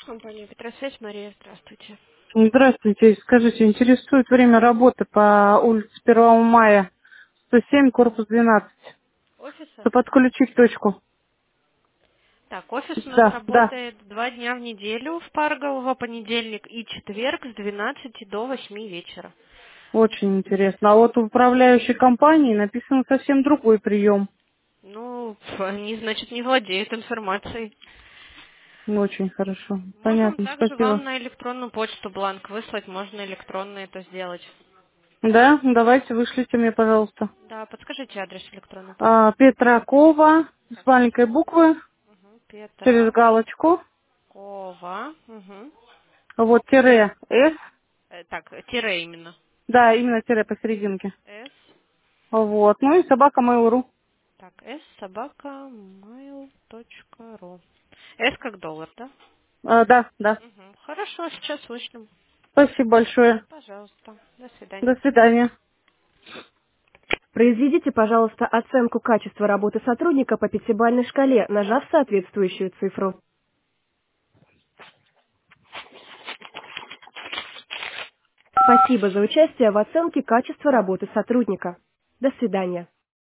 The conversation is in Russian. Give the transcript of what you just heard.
Компания Петросвязь, Мария, здравствуйте. Здравствуйте. Скажите, интересует время работы по улице 1 мая, 107, корпус 12. Офиса? Чтобы подключить точку. Так, офис у нас Да, да. работает 2 дня в неделю, в Паргово, понедельник и четверг с 12 до 8 вечера. Очень интересно. А вот в управляющей компании написано совсем другой прием. Ну, они, значит, не владеют информацией. Очень хорошо. Можем Понятно. также вам Спасибо. на электронную почту бланк выслать, можно электронно это сделать. Да, давайте вышлите мне, пожалуйста. Да, подскажите адрес электронной почты. Петракова с Так, маленькой буквы угу, через галочку. Петракова, угу. Вот тире С. Так, тире именно. Да, именно тире посерединке. С. Вот. Ну и собака Mail.ru. Так, s@mail.ru. S как доллар, да? Да, да. Угу. Хорошо, сейчас вышлем. Спасибо большое. Пожалуйста. До свидания. До свидания. Произведите, пожалуйста, оценку качества работы сотрудника по пятибалльной шкале, нажав соответствующую цифру. Спасибо за участие в оценке качества работы сотрудника. До свидания.